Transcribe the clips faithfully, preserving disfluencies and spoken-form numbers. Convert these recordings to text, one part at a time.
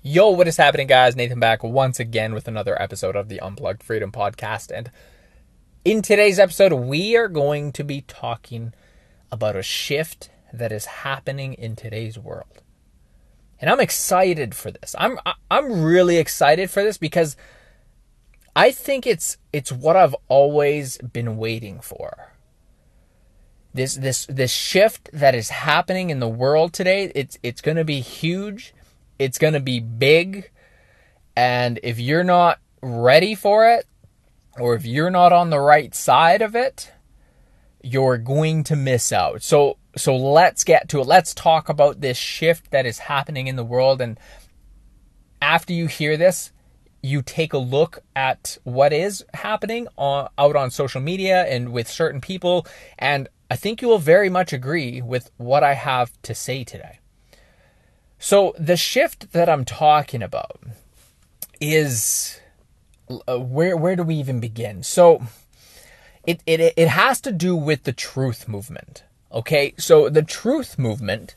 Yo, what is happening, guys? Nathan back once again with another episode of the Unplugged Freedom Podcast. And in today's episode, we are going to be talking about a shift that is happening in today's world. And I'm excited for this. I'm I'm really excited for this because I think it's it's what I've always been waiting for. This this this shift that is happening in the world today, it's it's going to be huge. It's going to be big, and if you're not ready for it, or if you're not on the right side of it, you're going to miss out. So, so let's get to it. Let's talk about this shift that is happening in the world, and after you hear this, you take a look at what is happening on, out on social media and with certain people, and I think you will very much agree with what I have to say today. So the shift that I'm talking about is uh, where where do we even begin? So it it it has to do with the truth movement. Okay? So the truth movement,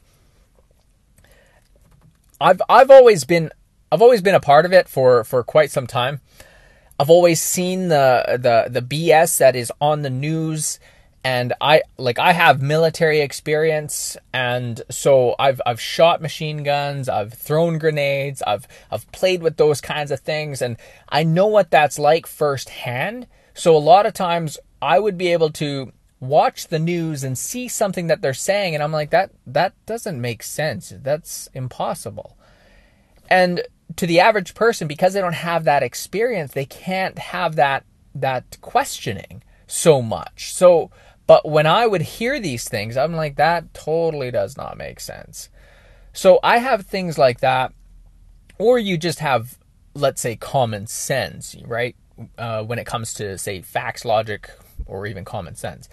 I've I've always been I've always been a part of it for for quite some time. I've always seen the the the B S that is on the news. And I like I have military experience, and so I've I've shot machine guns, I've thrown grenades, I've I've played with those kinds of things, and I know what that's like firsthand. So a lot of times I would be able to watch the news and see something that they're saying, and I'm like, that that doesn't make sense. That's impossible. And to the average person, because they don't have that experience, they can't have that that questioning so much. So But when I would hear these things, I'm like, that totally does not make sense. So I have things like that, or you just have, let's say, common sense, right? Uh, when it comes to, say, facts, logic, or even common sense.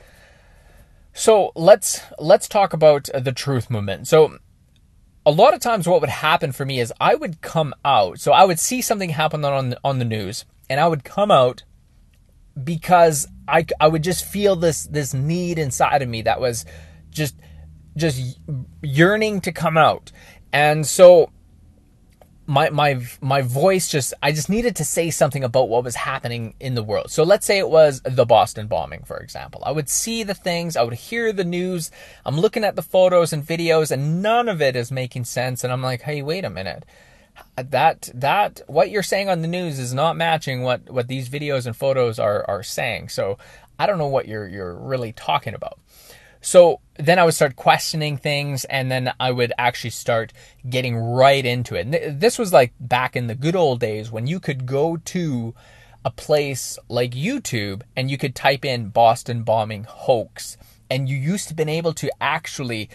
So let's let's talk about the truth movement. So a lot of times what would happen for me is I would come out. So I would see something happen on the, on the news, and I would come out because I, I would just feel this this need inside of me that was just just yearning to come out. And so my my my voice just I just needed to say something about what was happening in the world. So let's say it was the Boston bombing, for example. I would see the things, I would hear the news, I'm looking at the photos and videos, and none of it is making sense. And I'm like, hey, wait a minute. That that what you're saying on the news is not matching what, what these videos and photos are are saying. So I don't know what you're you're really talking about. So then I would start questioning things, and then I would actually start getting right into it. And this was like back in the good old days when you could go to a place like YouTube and you could type in Boston bombing hoax, and you used to been able to actually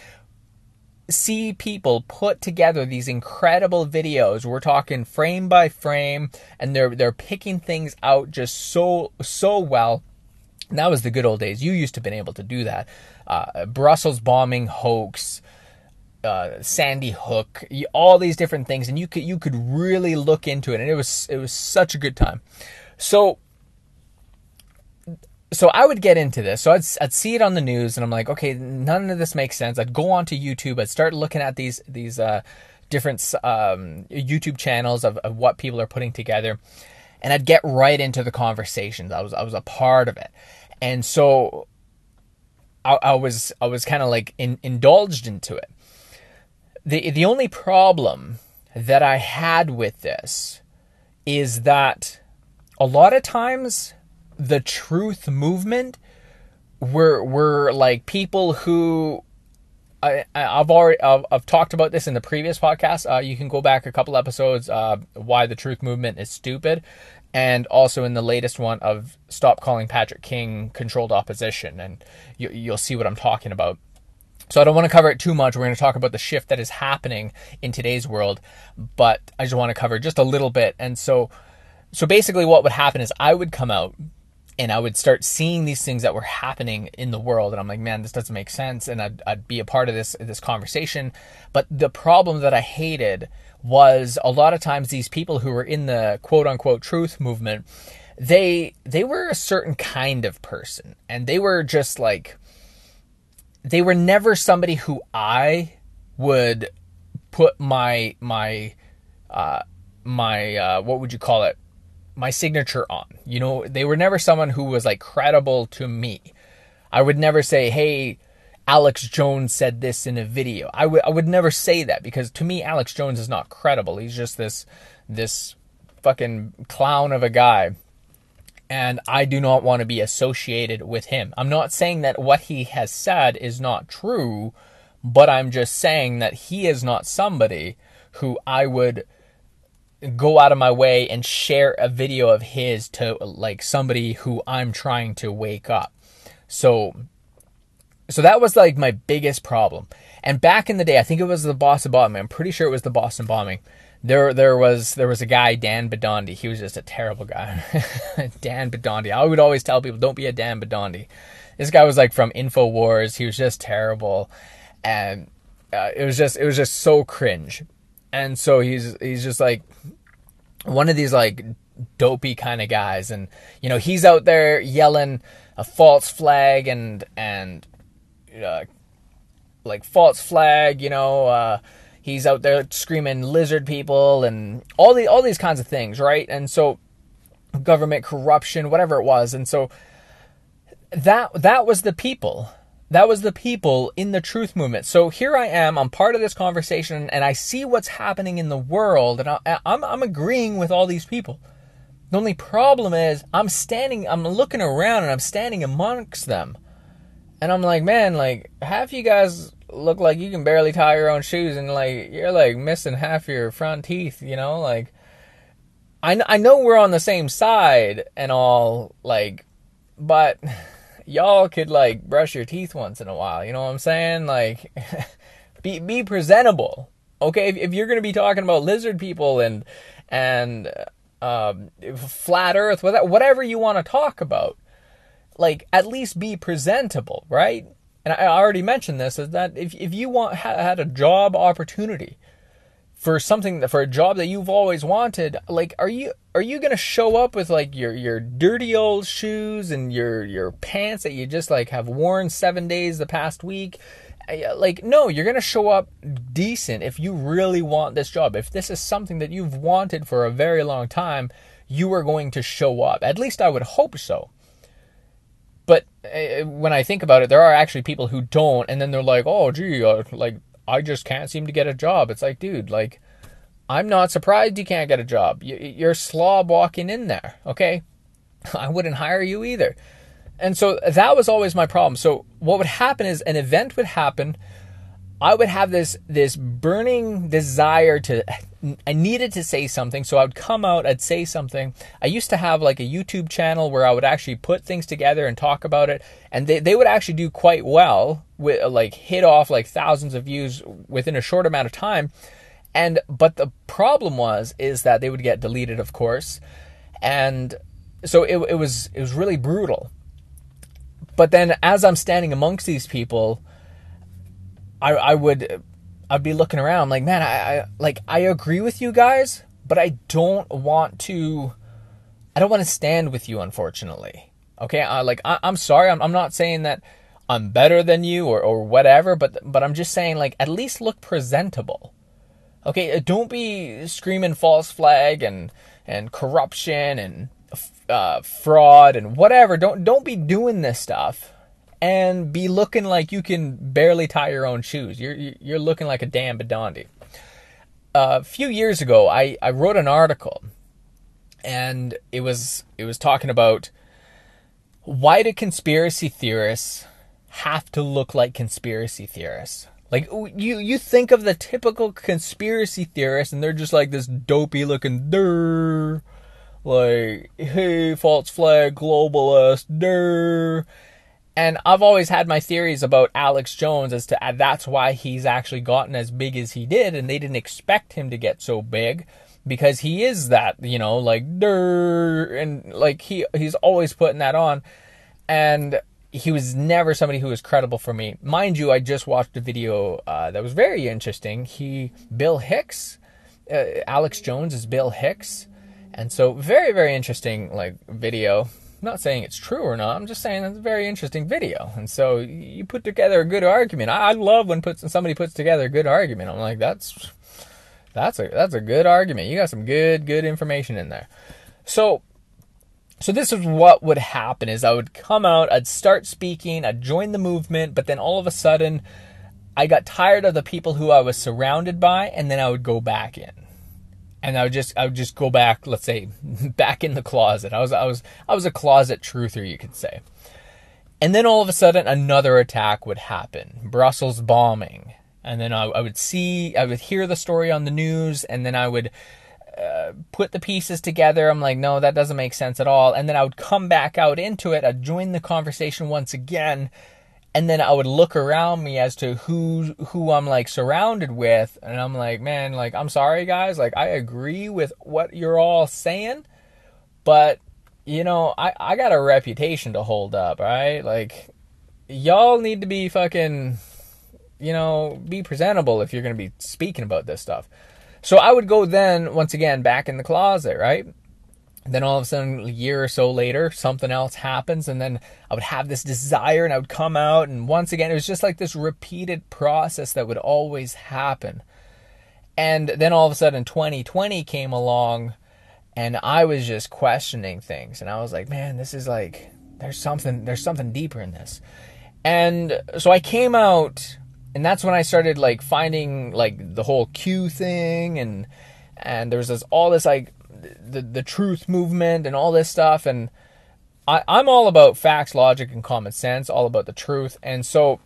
see people put together these incredible videos. We're talking frame by frame, and they're they're picking things out just so so well. And that was the good old days. You used to been able to do that. Uh, Brussels bombing hoax, uh, Sandy Hook, all these different things, and you could you could really look into it, and it was it was such a good time. So. So I would get into this. So I'd, I'd see it on the news, and I'm like, okay, none of this makes sense. I'd go onto YouTube. I'd start looking at these these uh, different um, YouTube channels of, of what people are putting together, and I'd get right into the conversations. I was I was a part of it, and so I, I was I was kind of like in, indulged into it. the The only problem that I had with this is that a lot of times the truth movement were were like people who I I've already I've, I've talked about this in the previous podcast. Uh, you can go back a couple episodes. Uh, why the truth movement is stupid, and also in the latest one of Stop Calling Patrick King Controlled Opposition, and you, you'll see what I'm talking about. So I don't want to cover it too much. We're going to talk about the shift that is happening in today's world, but I just want to cover just a little bit. And so so basically, what would happen is I would come out, and I would start seeing these things that were happening in the world. And I'm like, man, this doesn't make sense. And I'd, I'd be a part of this, this conversation. But the problem that I hated was a lot of times these people who were in the quote unquote truth movement, they, they were a certain kind of person. And they were just like, they were never somebody who I would put my, my uh, my uh, what would you call it? My signature on. You know, they were never someone who was like credible to me. I would never say, hey, Alex Jones said this in a video. I would I would never say that, because to me, Alex Jones is not credible. He's just this this fucking clown of a guy. And I do not want to be associated with him. I'm not saying that what he has said is not true, but I'm just saying that he is not somebody who I would go out of my way and share a video of his to like somebody who I'm trying to wake up. So, so that was like my biggest problem. And back in the day, I think it was the Boston bombing. I'm pretty sure it was the Boston bombing. There, there was there was a guy, Dan Bidondi. He was just a terrible guy. Dan Bidondi. I would always tell people, don't be a Dan Bidondi. This guy was like from InfoWars. He was just terrible, and uh, it was just it was just so cringe. And so he's he's just like one of these like dopey kind of guys, and you know he's out there yelling a false flag and and uh, like false flag, you know. Uh, he's out there screaming lizard people and all the all these kinds of things, right? And so government corruption, whatever it was, and so that that was the people. That was the people in the truth movement. So here I am, I'm part of this conversation, and I see what's happening in the world, and I, I'm, I'm agreeing with all these people. The only problem is I'm standing, I'm looking around, and I'm standing amongst them. And I'm like, man, like, half you guys look like you can barely tie your own shoes, and, like, you're, like, missing half your front teeth, you know? Like, I, I know we're on the same side and all, like, but y'all could like brush your teeth once in a while, you know what I'm saying? Like, be be presentable, okay? If, if you're gonna be talking about lizard people and and um, flat Earth, whatever you want to talk about, like at least be presentable, right? And I already mentioned this, is that if if you want had a job opportunity for something, for a job that you've always wanted, like, are you are you gonna show up with like your your dirty old shoes and your your pants that you just like have worn seven days the past week? Like, no, you're gonna show up decent if you really want this job. If this is something that you've wanted for a very long time, you are going to show up. At least I would hope so. But uh, when I think about it, there are actually people who don't, and then they're like, oh, gee, uh, like, I just can't seem to get a job. It's like, dude, like, I'm not surprised you can't get a job. You're slob walking in there, okay? I wouldn't hire you either. And so that was always my problem. So what would happen is an event would happen. I would have this this burning desire to, I needed to say something. So I would come out, I'd say something. I used to have like a YouTube channel where I would actually put things together and talk about it. And they, they would actually do quite well, with like hit off like thousands of views within a short amount of time. And, but the problem was, is that they would get deleted, of course. And so it, it was, it was really brutal. But then as I'm standing amongst these people, I, I would, I'd be looking around like, man, I, I, like, I agree with you guys, but I don't want to, I don't want to stand with you, unfortunately. Okay. I like, I, I'm sorry. I'm, I'm not saying that I'm better than you or, or whatever, but, but I'm just saying, like, at least look presentable. Okay. Don't be screaming false flag and, and corruption and, uh, fraud and whatever. Don't, don't be doing this stuff and be looking like you can barely tie your own shoes. You're you're looking like a Dan Bidondi. Uh, a few years ago, I, I wrote an article, and it was it was talking about why do conspiracy theorists have to look like conspiracy theorists? Like, you you think of the typical conspiracy theorist, and they're just like this dopey looking durr, like, hey, false flag, globalist, durr. And I've always had my theories about Alex Jones as to uh, that's why he's actually gotten as big as he did, and they didn't expect him to get so big because he is that, you know, like, durr, and like he he's always putting that on, and he was never somebody who was credible for me. Mind you, I just watched a video uh, that was very interesting. He, Bill Hicks, uh, Alex Jones is Bill Hicks, and so very, very interesting, like, video. I'm not saying it's true or not. I'm just saying it's a very interesting video. And so you put together a good argument. I, I love when puts, somebody puts together a good argument. I'm like, that's That's a that's a good argument. You got some good good information in there. So so this is what would happen is I would come out, I'd start speaking, I'd join the movement, but then all of a sudden I got tired of the people who I was surrounded by, and then I would go back in. And I would just I would just go back, let's say, back in the closet. I was I was I was a closet truther, you could say. And then all of a sudden another attack would happen. Brussels bombing. And then I, I would see, I would hear the story on the news, and then I would uh, put the pieces together. I'm like, no, that doesn't make sense at all. And then I would come back out into it. I'd join the conversation once again. And then I would look around me as to who who I'm like surrounded with. And I'm like, man, like, I'm sorry, guys. Like, I agree with what you're all saying. But, you know, I, I got a reputation to hold up, right? Like, y'all need to be fucking... you know, be presentable if you're going to be speaking about this stuff. So I would go then, once again, back in the closet, right? Then all of a sudden, a year or so later, something else happens, and then I would have this desire, and I would come out, and once again, it was just like this repeated process that would always happen. And then all of a sudden, twenty twenty came along, and I was just questioning things, and I was like, man, this is like, there's something, there's something deeper in this. And so I came out... and that's when I started like finding like the whole Q thing, and and there was this all this like the the truth movement and all this stuff, and I, I'm all about facts, logic, and common sense, all about the truth. And so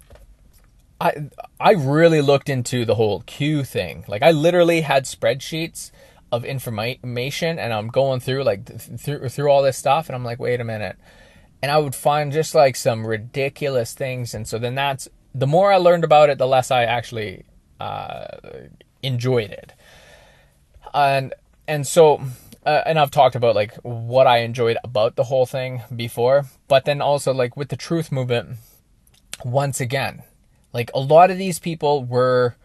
I I really looked into the whole Q thing. Like I literally had spreadsheets of information, and I'm going through like th- through through all this stuff, and I'm like, wait a minute, and I would find just like some ridiculous things, and so then that's. The more I learned about it, the less I actually uh, enjoyed it. And and so, uh, and I've talked about like what I enjoyed about the whole thing before. But then also like with the truth movement, once again, like a lot of these people were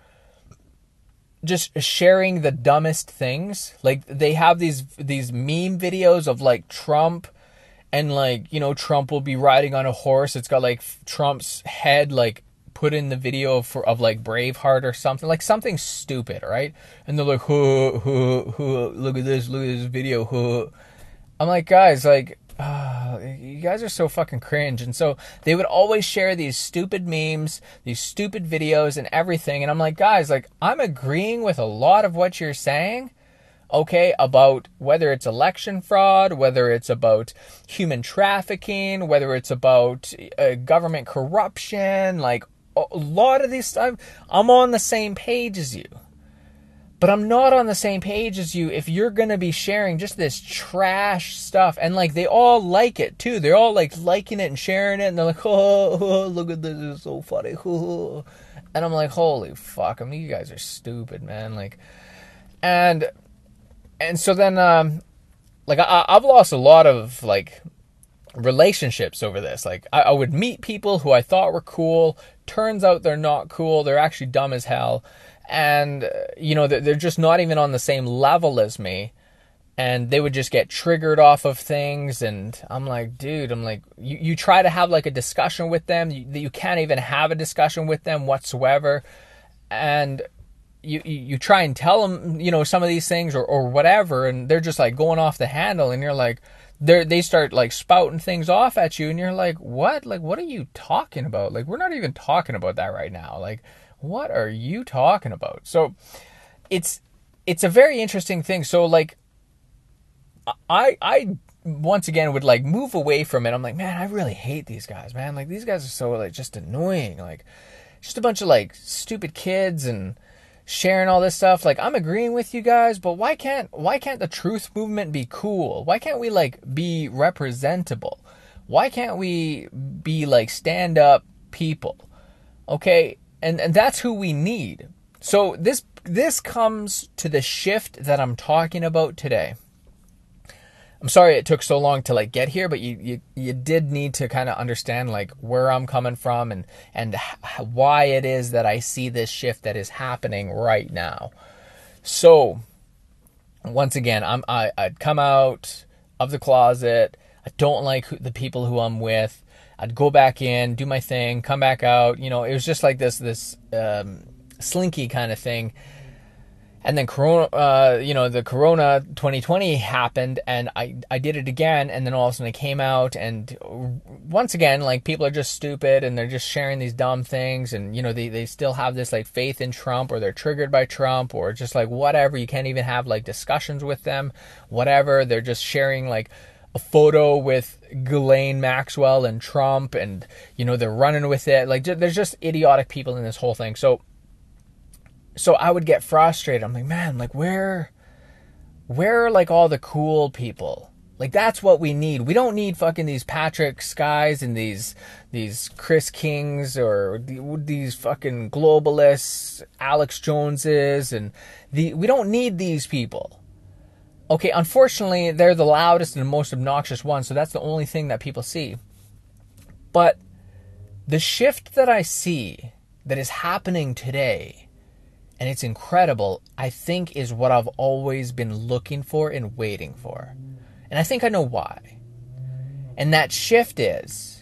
just sharing the dumbest things. Like they have these these meme videos of like Trump. And like, you know, Trump will be riding on a horse. It's got like Trump's head like put in the video for of like Braveheart or something, like something stupid, right? And they're like, huh, huh, huh, look at this, look at this video, huh. I'm like, guys, like, uh, you guys are so fucking cringe. And so they would always share these stupid memes, these stupid videos and everything. And I'm like, guys, like, I'm agreeing with a lot of what you're saying, okay, about whether it's election fraud, whether it's about human trafficking, whether it's about uh, government corruption, like, a lot of these stuff, I'm on the same page as you. But I'm not on the same page as you if you're going to be sharing just this trash stuff. And like, they all like it too. They're all like liking it and sharing it. And they're like, oh, oh look at this, it's so funny. Oh. And I'm like, holy fuck. I mean, you guys are stupid, man. Like, and, and so then, um, like I, I've lost a lot of like relationships over this. Like I, I would meet people who I thought were cool. Turns out they're not cool. They're actually dumb as hell. And, uh, you know, they're, they're just not even on the same level as me. And they would just get triggered off of things. And I'm like, dude, I'm like, you, you try to have like a discussion with them. You, you can't even have a discussion with them whatsoever. And you, you, you try and tell them, you know, some of these things or, or whatever. And they're just like going off the handle. And you're like, They they start like spouting things off at you, and you're like, what? Like, what are you talking about? Like, we're not even talking about that right now. Like, what are you talking about? So it's it's a very interesting thing. So like, I I once again would like move away from it. I'm like, man, I really hate these guys, man. Like, these guys are so like just annoying. Like, just a bunch of like stupid kids and sharing all this stuff. Like, I'm agreeing with you guys, but why can't why can't the truth movement be cool? Why can't we like be representable? Why can't we be like stand up people? Okay, and and that's who we need. So this this comes to the shift that I'm talking about today. I'm sorry it took so long to like get here, but you you, you did need to kind of understand like where I'm coming from and and why it is that I see this shift that is happening right now. So once again, I'm I I'd come out of the closet. I don't like who, the people who I'm with. I'd go back in, do my thing, come back out. You know, it was just like this this um, slinky kind of thing. And then Corona, uh, you know, the Corona twenty twenty happened, and I, I did it again, and then all of a sudden it came out, and once again, like, people are just stupid, and they're just sharing these dumb things, and, you know, they, they still have this, like, faith in Trump, or they're triggered by Trump, or just, like, whatever. You can't even have, like, discussions with them, whatever. They're just sharing, like, a photo with Ghislaine Maxwell and Trump, and, you know, they're running with it. Like, there's just idiotic people in this whole thing. So, So I would get frustrated. I'm like, man, like, where, where are, like, all the cool people? Like, that's what we need. We don't need fucking these Patrick Skies and these, these Chris Kings, or these fucking globalists, Alex Joneses, and the, we don't need these people. Okay, unfortunately, they're the loudest and the most obnoxious ones, so that's the only thing that people see. But the shift that I see that is happening today, and it's incredible, I think, is what I've always been looking for and waiting for. And I think I know why. And that shift is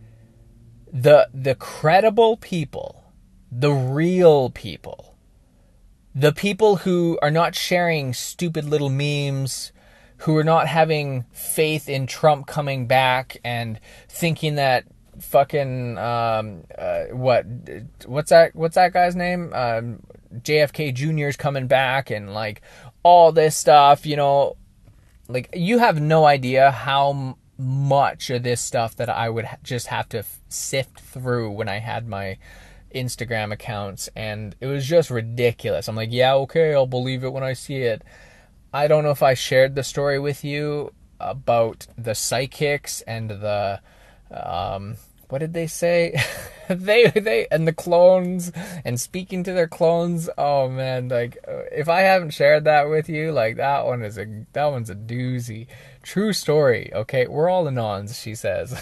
the the credible people, the real people, the people who are not sharing stupid little memes, who are not having faith in Trump coming back and thinking that fucking um uh, what what's that what's that guy's name? Um J F K Junior is coming back, and, like, all this stuff, you know, like, you have no idea how much of this stuff that I would just have to sift through when I had my Instagram accounts, and it was just ridiculous. I'm like, yeah, okay, I'll believe it when I see it. I don't know if I shared the story with you about the psychics and the, um, what did they say? they, they, and the clones, and speaking to their clones. Oh man, like, if I haven't shared that with you, like, that one is a, that one's a doozy. True story. Okay. We're all anons, she says.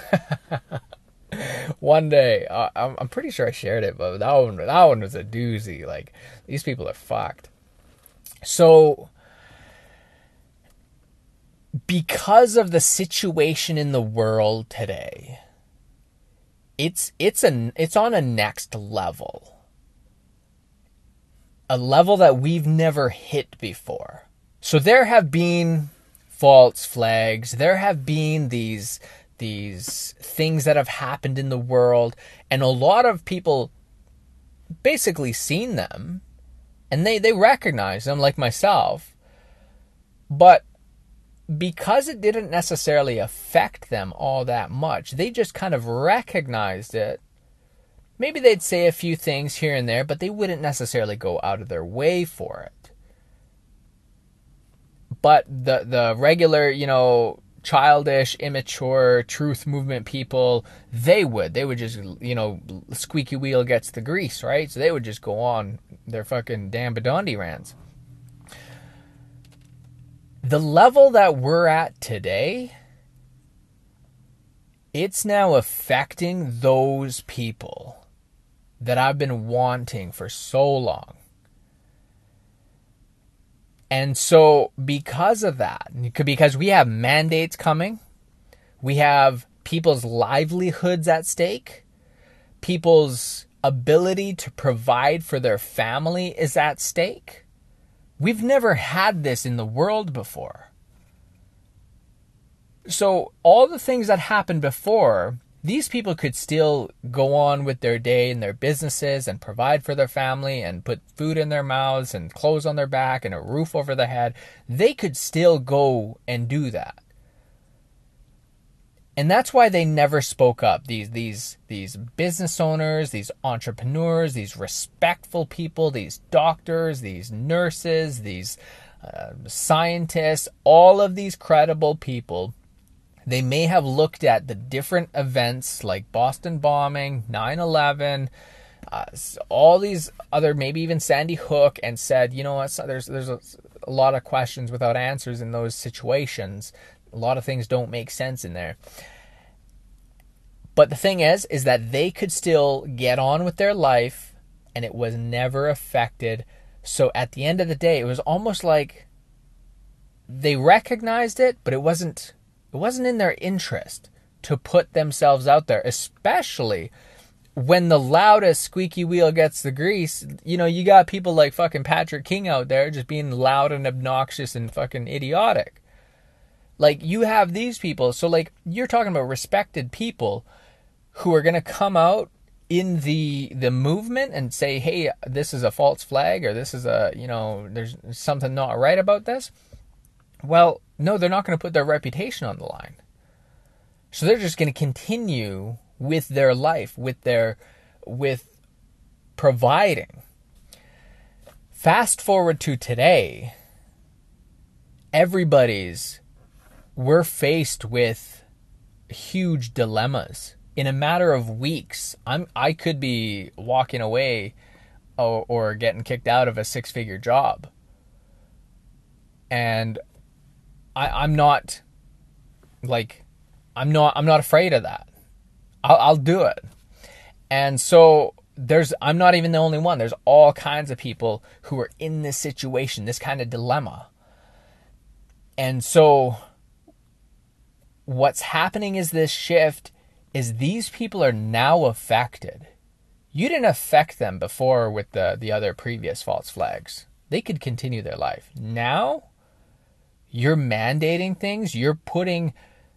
One day, uh, I'm, I'm pretty sure I shared it, but that one, that one was a doozy. Like, these people are fucked. So, because of the situation in the world today, It's it's a it's on a next level. A level that we've never hit before. So there have been false flags. There have been these these things that have happened in the world, and a lot of people basically seen them, and they, they recognize them, like myself. But because it didn't necessarily affect them all that much, they just kind of recognized it. Maybe they'd say a few things here and there, but they wouldn't necessarily go out of their way for it. But the the regular, you know, childish, immature, truth movement people, they would. They would just, you know, squeaky wheel gets the grease, right? So they would just go on their fucking Dan Bidondi rants. The level that we're at today, it's now affecting those people that I've been wanting for so long. And so because of that, because we have mandates coming, we have people's livelihoods at stake, people's ability to provide for their family is at stake. We've never had this in the world before. So all the things that happened before, these people could still go on with their day and their businesses and provide for their family and put food in their mouths and clothes on their back and a roof over their head. They could still go and do that. And that's why they never spoke up. These these these business owners, these entrepreneurs, these respectful people, these doctors, these nurses, these uh, scientists, all of these credible people, they may have looked at the different events like Boston bombing, nine eleven, uh, all these other, maybe even Sandy Hook, and said, you know what, there's, there's a, a lot of questions without answers in those situations. A lot of things don't make sense in there. But the thing is, is that they could still get on with their life, and it was never affected. So at the end of the day, it was almost like they recognized it, but it wasn't, it wasn't in their interest to put themselves out there, especially when the loudest squeaky wheel gets the grease, you know, you got people like fucking Patrick King out there just being loud and obnoxious and fucking idiotic. Like, you have these people. So, like, you're talking about respected people who are going to come out in the the movement and say, hey, this is a false flag, or this is a, you know, there's something not right about this. Well, no, they're not going to put their reputation on the line. So they're just going to continue with their life, with their, with providing. Fast forward to today, everybody's, we're faced with huge dilemmas. In a matter of weeks, I'm, I could be walking away or, or getting kicked out of a six-figure job. And I, I'm not, like, I'm not, I'm not afraid of that. I'll, I'll do it. And so there's, I'm not even the only one. There's all kinds of people who are in this situation, this kind of dilemma. And so what's happening is this shift is these people are now affected. You didn't affect them before with the, the other previous false flags. They could continue their life. Now you're mandating things. You're putting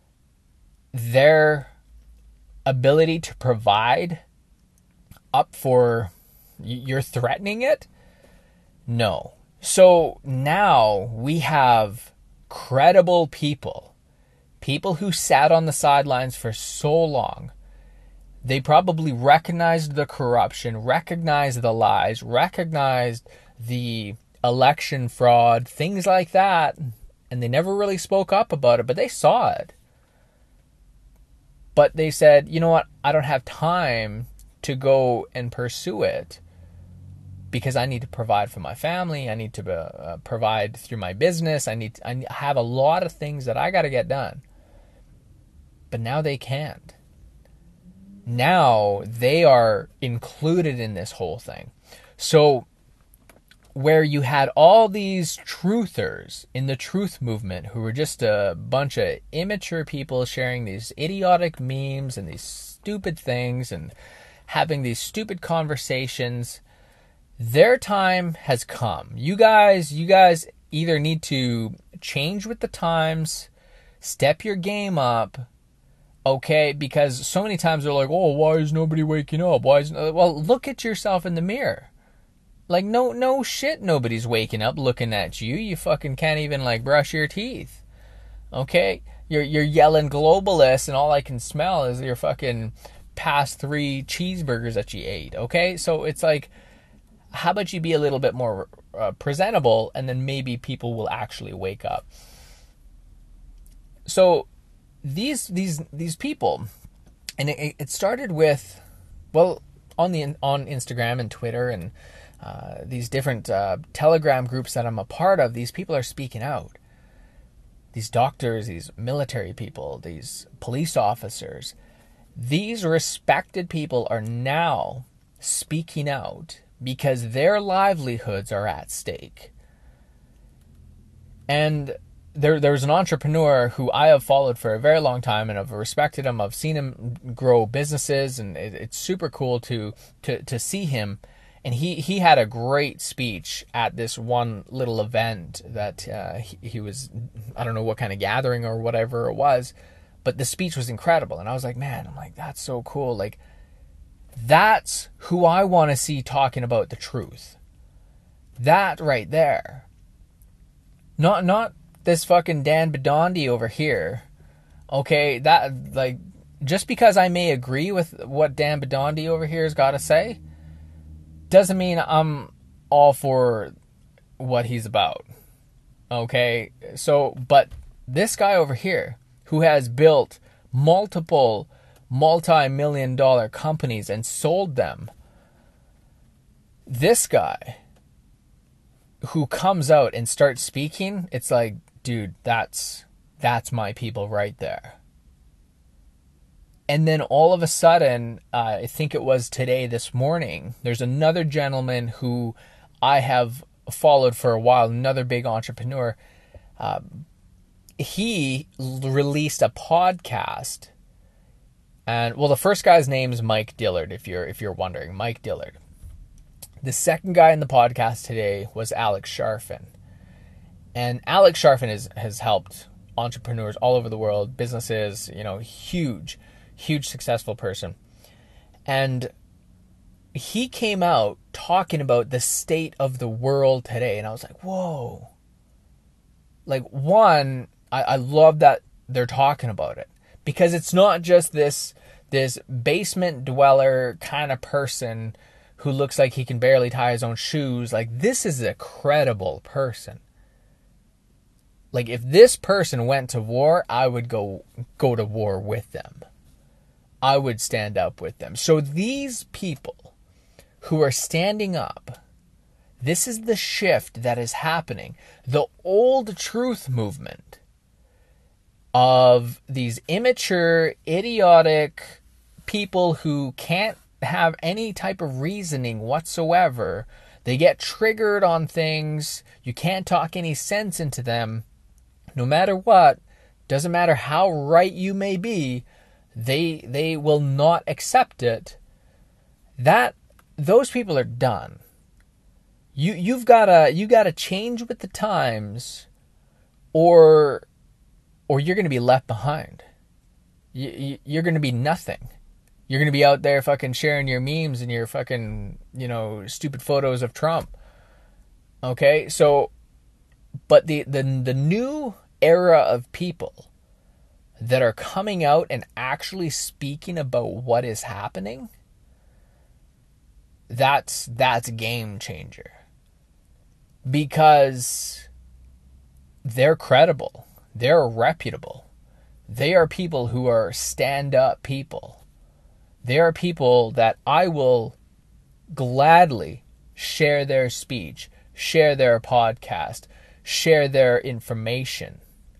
their ability to provide up for, you're threatening it? No. So now we have credible people, people who sat on the sidelines for so long. They probably recognized the corruption, recognized the lies, recognized the election fraud, things like that, and they never really spoke up about it, but they saw it. But they said, you know what, I don't have time to go and pursue it because I need to provide for my family. I need to uh, provide through my business. I need to, I have a lot of things that I got to get done. But now they can't. Now they are included in this whole thing. So where you had all these truthers in the truth movement who were just a bunch of immature people sharing these idiotic memes and these stupid things and having these stupid conversations, their time has come. You guys, you guys either need to change with the times, step your game up, okay? Because so many times they're like, oh, why is nobody waking up? Why is no-? Well, look at yourself in the mirror. Like, no, no shit, nobody's waking up looking at you. You fucking can't even, like, brush your teeth. Okay? You're you're yelling globalist, and all I can smell is your fucking past three cheeseburgers that you ate. Okay? So it's like, how about you be a little bit more uh, presentable, and then maybe people will actually wake up. So these these these people, and it, it started with, well, on the on Instagram and Twitter and Uh, these different uh, Telegram groups that I'm a part of, these people are speaking out. These doctors, these military people, these police officers, these respected people are now speaking out because their livelihoods are at stake. And there, there was an entrepreneur who I have followed for a very long time, and I've respected him. I've seen him grow businesses, and it, it's super cool to to to see him. And he, he had a great speech at this one little event that uh, he, he was, I don't know what kind of gathering or whatever it was, but the speech was incredible. And I was like, man, I'm like, that's so cool. Like, that's who I want to see talking about the truth. That right there. Not, not this fucking Dan Bidondi over here. Okay, that, like, just because I may agree with what Dan Bidondi over here has got to say, doesn't mean I'm all for what he's about. Okay? So, but this guy over here who has built multiple multi-million dollar companies and sold them, this guy who comes out and starts speaking, it's like, dude, that's that's my people right there. And then all of a sudden, uh, I think it was today, this morning, there's another gentleman who I have followed for a while, another big entrepreneur. Uh, he released a podcast And well, the first guy's name is Mike Dillard, if you're if you're wondering, Mike Dillard. The second guy in the podcast today was Alex Charfen. And Alex Charfen is, has helped entrepreneurs all over the world, businesses, you know, huge, huge successful person. And he came out talking about the state of the world today. And I was like, whoa. Like, one, I, I love that they're talking about it. Because it's not just this, this basement dweller kind of person who looks like he can barely tie his own shoes. Like, this is a credible person. Like, if this person went to war, I would go go to war with them. I would stand up with them. So these people who are standing up, this is the shift that is happening. The old truth movement of these immature, idiotic people who can't have any type of reasoning whatsoever. They get triggered on things. You can't talk any sense into them. No matter what, doesn't matter how right you may be, they they will not accept it. That those people are done. You you've gotta you gotta change with the times, or or you're gonna be left behind. You, you you're gonna be nothing. You're going to be out there fucking sharing your memes and your fucking, you know, stupid photos of Trump. Okay? So, but the, the, the new era of people that are coming out and actually speaking about what is happening, that's, that's a game changer. Because they're credible. They're reputable. They are people who are stand-up people. They are people that I will gladly share their speech, share their podcast, share their information.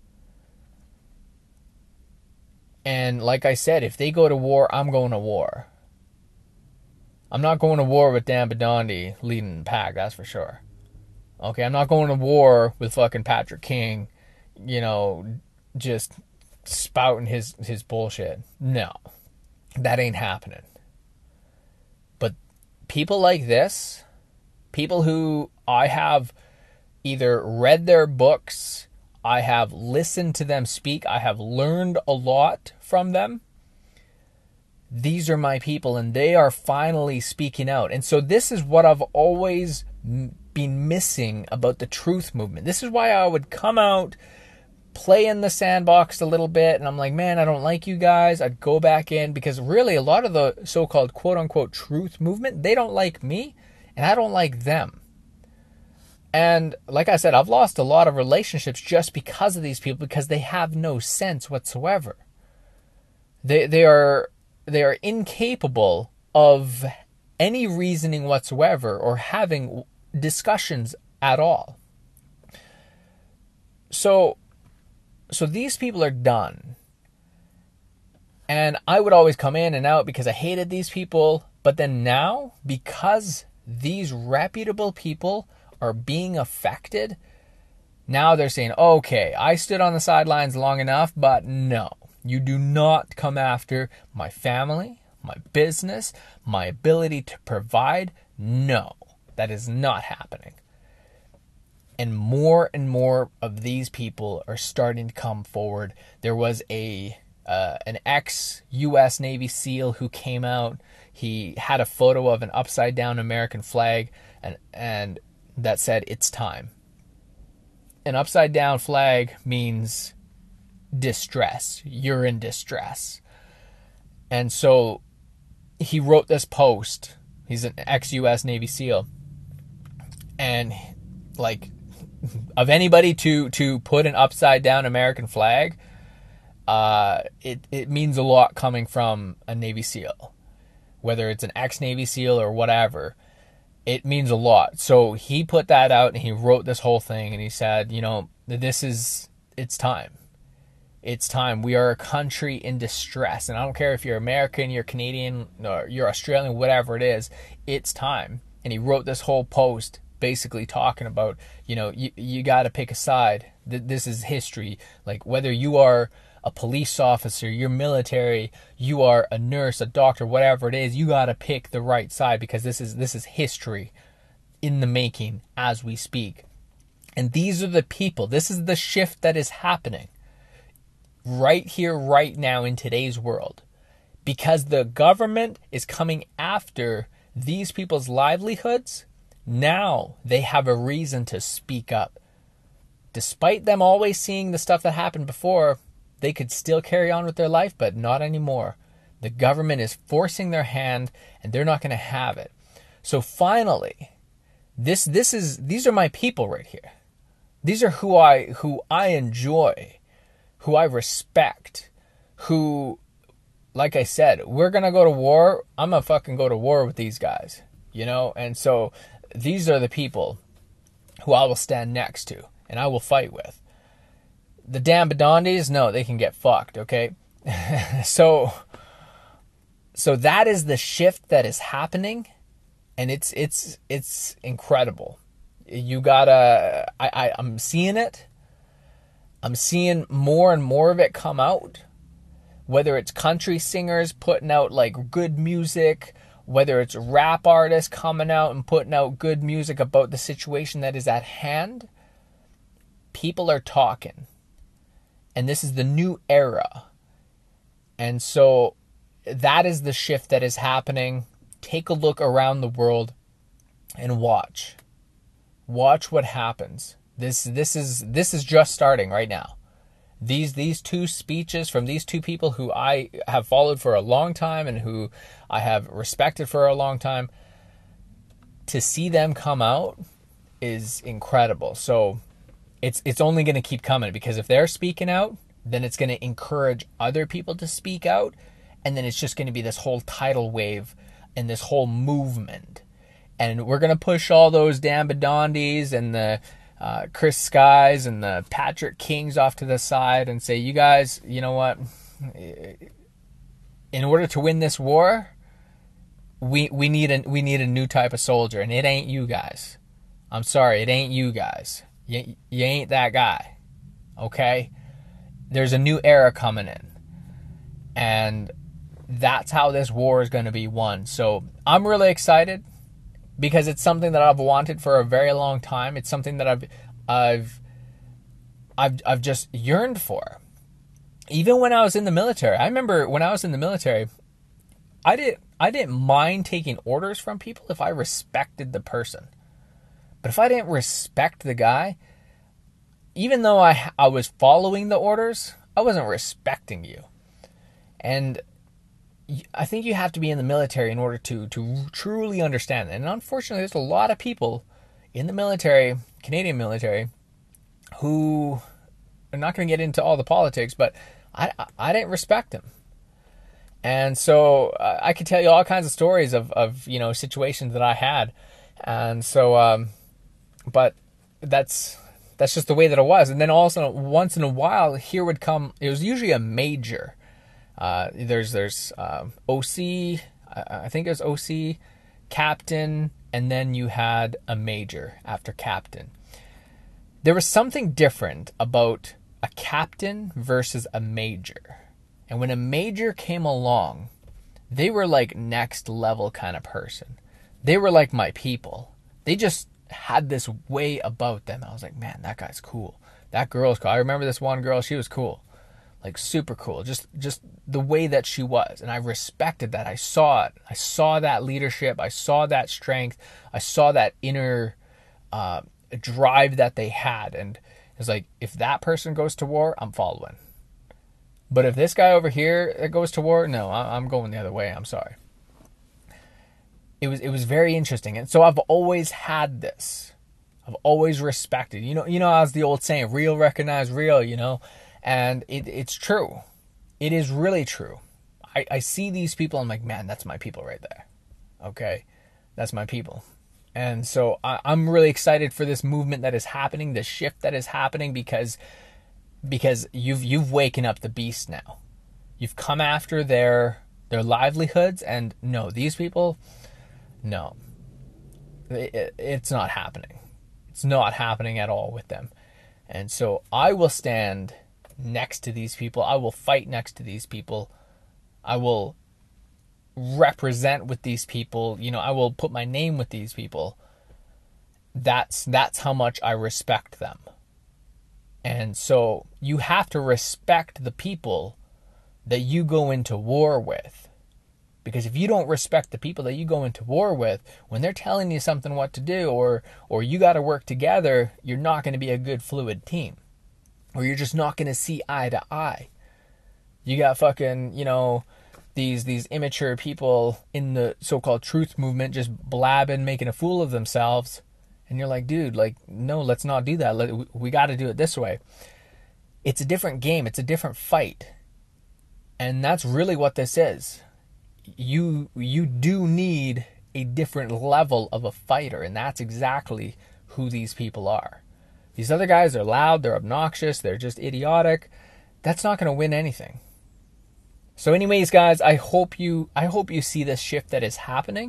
And like I said, if they go to war, I'm going to war. I'm not going to war with Dan Bidondi leading the pack, that's for sure. Okay, I'm not going to war with fucking Patrick King, you know, just spouting his, his bullshit. No. That ain't happening. But people like this, people who I have either read their books, I have listened to them speak, I have learned a lot from them. These are my people, and they are finally speaking out. And so this is what I've always been missing about the truth movement. This is why I would come out, play in the sandbox a little bit, and I'm like, man, I don't like you guys. I'd go back in, because really a lot of the so-called quote-unquote truth movement, they don't like me, and I don't like them. And like I said, I've lost a lot of relationships just because of these people, because they have no sense whatsoever. They they are they are incapable of any reasoning whatsoever or having discussions at all. So So these people are done. And I would always come in and out because I hated these people. But then now, because these reputable people are being affected, now they're saying, okay, I stood on the sidelines long enough, but no, you do not come after my family, my business, my ability to provide. No, that is not happening. And more and more of these people are starting to come forward. There was a uh, an ex-U S Navy SEAL who came out. He had a photo of an upside-down American flag and and that said, "It's time." An upside-down flag means distress. You're in distress. And so he wrote this post. He's an ex-U S Navy SEAL. And like, of anybody to to put an upside down American flag, uh, it, it means a lot coming from a Navy SEAL. Whether it's an ex-Navy SEAL or whatever, it means a lot. So he put that out and he wrote this whole thing and he said, you know, this is, it's time. It's time. We are a country in distress. And I don't care if you're American, you're Canadian, or you're Australian, whatever it is, it's time. And he wrote this whole post basically talking about, you know, you, you got to pick a side. This is history. Like, whether you are a police officer, you're military, you are a nurse, a doctor, whatever it is, you got to pick the right side, because this is this is history in the making as we speak. And these are the people, this is the shift that is happening right here, right now in today's world. Because the government is coming after these people's livelihoods, now they have a reason to speak up. Despite them always seeing the stuff that happened before, they could still carry on with their life, but not anymore. The government is forcing their hand, and they're not going to have it. So finally, this this is these are my people right here. These are who I who I enjoy, who I respect, who, like I said, we're going to go to war. I'm going to fucking go to war with these guys, you know? And so these are the people who I will stand next to and I will fight with. The damn Badandis, no, they can get fucked, okay? so so that is the shift that is happening, and it's it's it's incredible. You gotta, I, I, I'm seeing it. I'm seeing more and more of it come out. Whether it's country singers putting out like good music, whether it's rap artists coming out and putting out good music about the situation that is at hand, people are talking. And this is the new era. And so that is the shift that is happening. Take a look around the world and watch. Watch what happens. This this is this is just starting right now. These these two speeches from these two people who I have followed for a long time and who I have respected for a long time, to see them come out is incredible. So it's it's only going to keep coming, because if they're speaking out, then it's going to encourage other people to speak out, and then it's just going to be this whole tidal wave and this whole movement. And we're going to push all those damn Badandis and the uh, Chris Skies and the Patrick Kings off to the side and say, you guys, you know what? In order to win this war, we we need a we need a new type of soldier, and it ain't you guys. I'm sorry, it ain't you guys. You, you ain't that guy. Okay? There's a new era coming in. And that's how this war is going to be won. So I'm really excited, because it's something that I've wanted for a very long time. It's something that I've I've I've I've just yearned for. Even when I was in the military. I remember when I was in the military, I didn't I didn't mind taking orders from people if I respected the person. But if I didn't respect the guy, even though I I was following the orders, I wasn't respecting you. And I think you have to be in the military in order to, to truly understand that. And unfortunately, there's a lot of people in the military, Canadian military, who are not going to get into all the politics, but I, I didn't respect them. And so uh, I could tell you all kinds of stories of, of, you know, situations that I had. And so, um, but that's, that's just the way that it was. And then also once in a while, here would come, it was usually a major. Uh, there's there's um, O C, I, I think it was O C, captain, and then you had a major after captain. There was something different about a captain versus a major. And when a major came along, they were like next level kind of person. They were like my people. They just had this way about them. I was like, man, that guy's cool. That girl's cool. I remember this one girl, she was cool. Like super cool, just just the way that she was. And I respected that. I saw it. I saw that leadership. I saw that strength. I saw that inner uh, drive that they had. And it's like, if that person goes to war, I'm following. But if this guy over here goes to war, no, I'm going the other way. I'm sorry. It was it was very interesting. And so I've always had this. I've always respected. You know, you know, as the old saying, real recognize real, you know. And it, it's true. It is really true. I, I see these people, I'm like, man, that's my people right there. Okay? That's my people. And so I, I'm really excited for this movement that is happening, this shift that is happening, because because you've you've waken up the beast now. You've come after their their livelihoods, and no, these people, no. It, it, it's not happening. It's not happening at all with them. And so I will stand next to these people. I will fight next to these people. I will represent with these people. You know, I will put my name with these people. That's that's how much I respect them. And so you have to respect the people that you go into war with. Because if you don't respect the people that you go into war with, when they're telling you something what to do, or or you got to work together, you're not going to be a good fluid team. Or you're just not going to see eye to eye. You got fucking, you know, these these immature people in the so-called truth movement just blabbing, making a fool of themselves. And you're like, dude, like, no, let's not do that. Let, we got to do it this way. It's a different game. It's a different fight. And that's really what this is. You you do need a different level of a fighter, and that's exactly who these people are. These other guys are loud, they're obnoxious, they're just idiotic. That's not going to win anything. So anyways, guys, I hope you I hope you see this shift that is happening,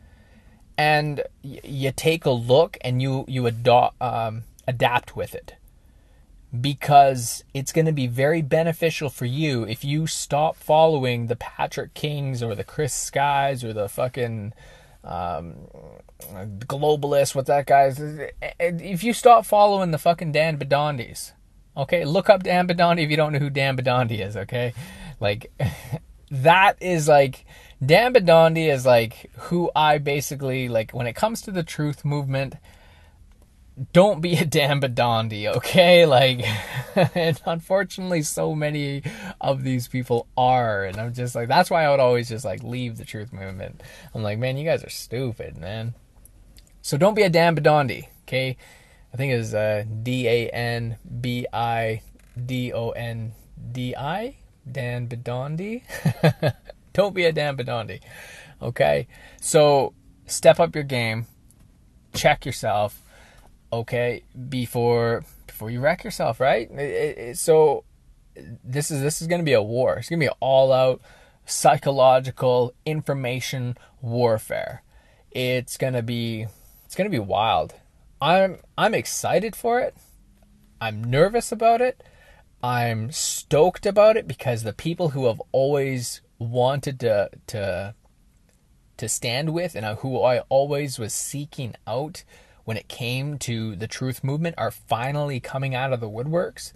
and y- you take a look and you you adopt um, adapt with it. Because it's going to be very beneficial for you if you stop following the Patrick Kings or the Chris Skies or the fucking um, globalists, what that guy's. If you stop following the fucking Dan Bidandis, okay? Look up Dan Bidandi if you don't know who Dan Bidandi is, okay? Like, that is like, Dan Bidandi is like who I basically, like, when it comes to the truth movement, don't be a Dan Bidandi, okay? Like, and unfortunately, so many of these people are, and I'm just like, that's why I would always just like leave the truth movement. I'm like, man, you guys are stupid, man. So don't be a Dan Bidandi, okay? I think it's uh, D A N B I D O N D I, Dan Bidandi. Don't be a Dan Bidandi, okay? So step up your game, check yourself. Okay, before before you wreck yourself, right? It, it, so this is this is going to be a war. It's going to be an all-out psychological information warfare. It's going to be it's going to be wild. I'm I'm excited for it. I'm nervous about it. I'm stoked about it because the people who have always wanted to to to stand with and who I always was seeking out when it came to the truth movement are finally coming out of the woodworks.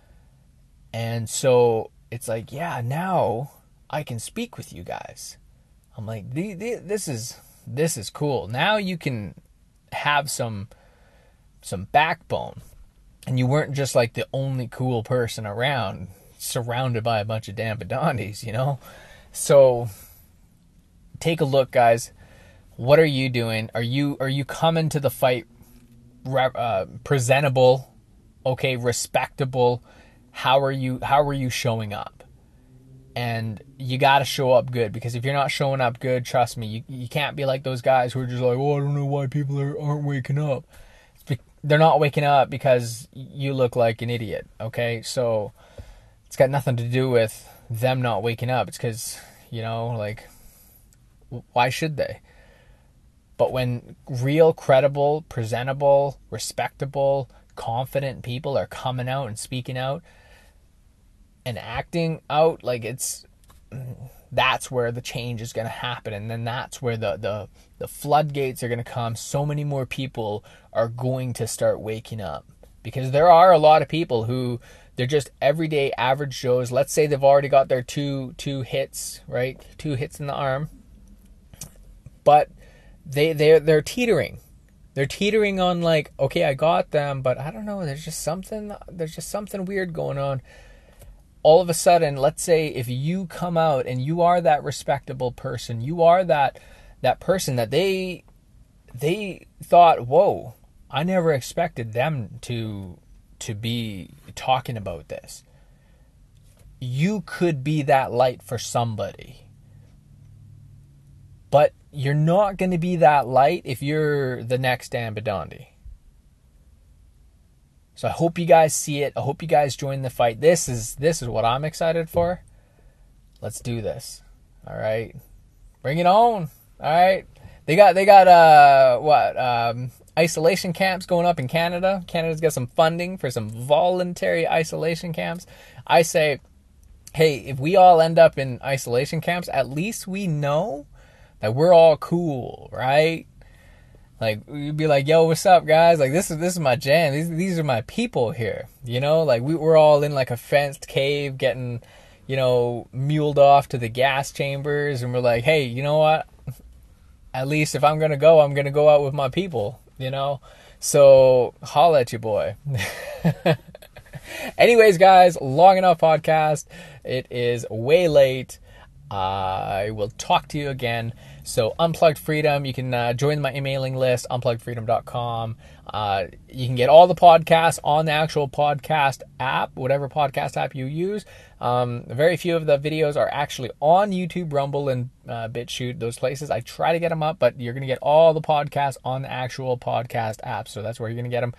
And so it's like, yeah, now I can speak with you guys. I'm like, the, the, this is this is cool. Now you can have some some backbone. And you weren't just like the only cool person around, surrounded by a bunch of Dan Bidandis, you know? So take a look, guys. What are you doing? Are you are you coming to the fight uh, presentable, okay, respectable? How are you how are you showing up? And you got to show up good, because if you're not showing up good, trust me, you you can't be like those guys who are just like, oh, I don't know why people are, aren't waking up. They're not waking up because you look like an idiot, okay? So it's got nothing to do with them not waking up. It's because, you know, like, why should they? But when real, credible, presentable, respectable, confident people are coming out and speaking out and acting out, like, it's, that's where the change is going to happen. And then that's where the, the, the floodgates are going to come. So many more people are going to start waking up, because there are a lot of people who they're just everyday average Joes. Let's say they've already got their two, two hits, right? Two hits in the arm, but they, they're, they're teetering. They're teetering on like, okay, I got them, but I don't know. There's just something, there's just something weird going on. All of a sudden, let's say if you come out and you are that respectable person, you are that that person that they they thought, whoa, I never expected them to to be talking about this. You could be that light for somebody. But you're not going to be that light if you're the next Dan Bidandi. So I hope you guys see it. I hope you guys join the fight. This is this is what I'm excited for. Let's do this. All right. Bring it on. All right. They got they got uh what? Um isolation camps going up in Canada. Canada's got some funding for some voluntary isolation camps. I say, hey, if we all end up in isolation camps, at least we know that we're all cool, right? Like, you'd be like, yo, what's up, guys? Like, this is this is my jam. These these are my people here, you know? Like, we, we're all in, like, a fenced cave getting, you know, muled off to the gas chambers. And we're like, hey, you know what? At least if I'm going to go, I'm going to go out with my people, you know? So, holla at you, boy. Anyways, guys, long enough podcast. It is way late. I will talk to you again. So Unplugged Freedom, you can uh, join my emailing list, unplugged freedom dot com. Uh, you can get all the podcasts on the actual podcast app, whatever podcast app you use. Um, very few of the videos are actually on YouTube, Rumble, and uh, BitChute, those places. I try to get them up, but you're going to get all the podcasts on the actual podcast app. So that's where you're going to get them.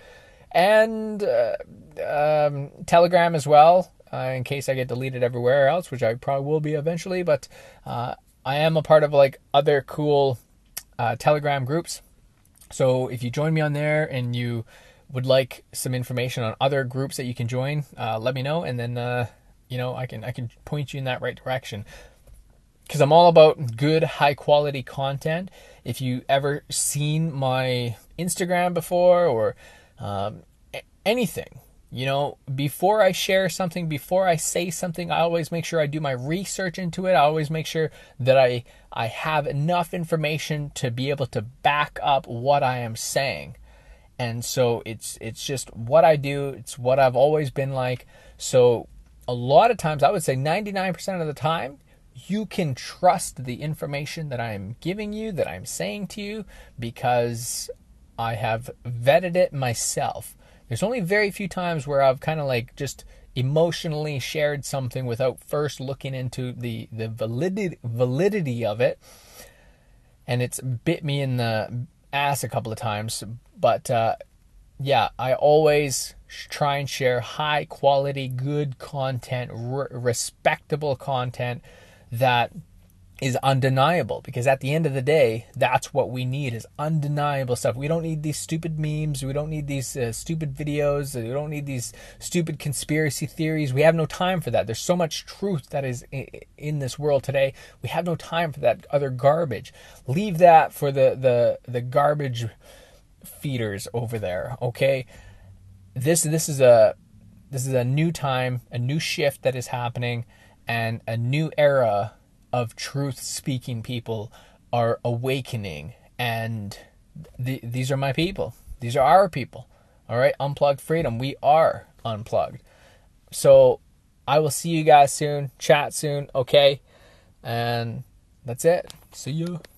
And uh, um, Telegram as well. Uh, in case I get deleted everywhere else, which I probably will be eventually, but uh, I am a part of like other cool uh, Telegram groups. So if you join me on there and you would like some information on other groups that you can join, uh, let me know, and then uh, you know I can I can point you in that right direction. Because I'm all about good, high quality content. If you ever seen my Instagram before or um, anything. You know, before I share something, before I say something, I always make sure I do my research into it. I always make sure that I I have enough information to be able to back up what I am saying. And so it's it's just what I do. It's what I've always been like. So a lot of times, I would say ninety-nine percent of the time, you can trust the information that I am giving you, that I'm saying to you, because I have vetted it myself. There's only very few times where I've kind of like just emotionally shared something without first looking into the, the validity, validity of it. And it's bit me in the ass a couple of times. But uh, yeah, I always try and share high quality, good content, re- respectable content that is undeniable, because at the end of the day, that's what we need, is undeniable stuff. We don't need these stupid memes. We don't need these uh, stupid videos. We don't need these stupid conspiracy theories. We have no time for that. There's so much truth that is in this world today. We have no time for that other garbage. Leave that for the the the garbage feeders over there, okay? This this is a this is a new time, a new shift that is happening, and a new era of truth-speaking people are awakening, and th- these are my people. These are our people. All right, Unplugged Freedom. We are unplugged. So I will see you guys soon. Chat soon. Okay, and that's it. See you.